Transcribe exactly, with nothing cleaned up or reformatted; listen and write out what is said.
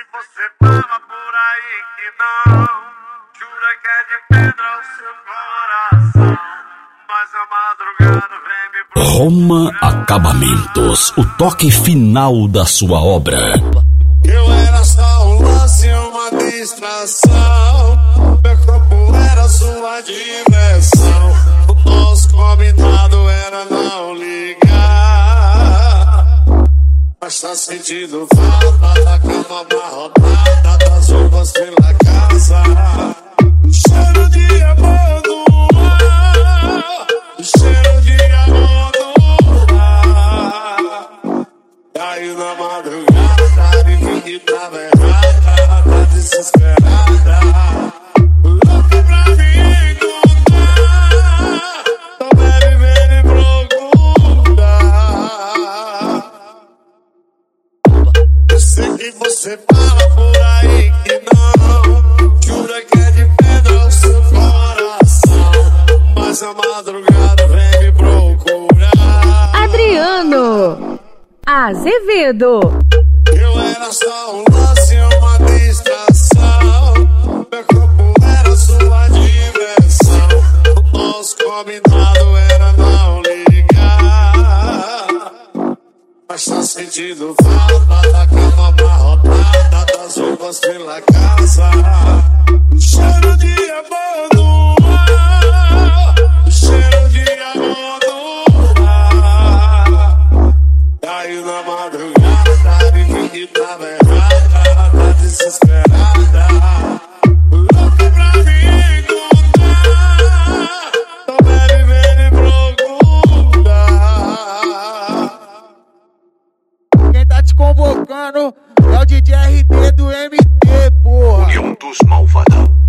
você tava por aí que não. Jura que é de pedra o seu coração. Mas a madrugada vem me procurar. Roma Acabamentos, o toque final da sua obra. Eu era só um lance, uma distração. Meu corpo era sua diversão. O nosso combinado era não ligar. Mas tá sentindo falta da cama amarrotada, das roupas pela casa. Cheiro de amor no ar, cheiro de amor no ar. Caiu na madrugada, ninguém que tava errada, tá desesperada. Louca pra me encontrar, não bebe, vem me procurar. Eu sei que você fala por aí que não. Jura que é de pedra o seu coração. Mas a madrugada vem me procurar. Adriano Azevedo. Eu era só um lance, uma distração. Meu corpo era sua diversão. O nosso combinado era não ligar. Mas tá sentindo falta da cama amarrotada, das roupas pela casa. Cheiro de amor no ar, cheiro de amor no ar. Caiu na madrugada, ninguém que tava errada, tá desesperada. Louca pra me encontrar, não bebe, vem me procurar. Quem tá te convocando é o D J R D do M T, porra. União dos Malvadão.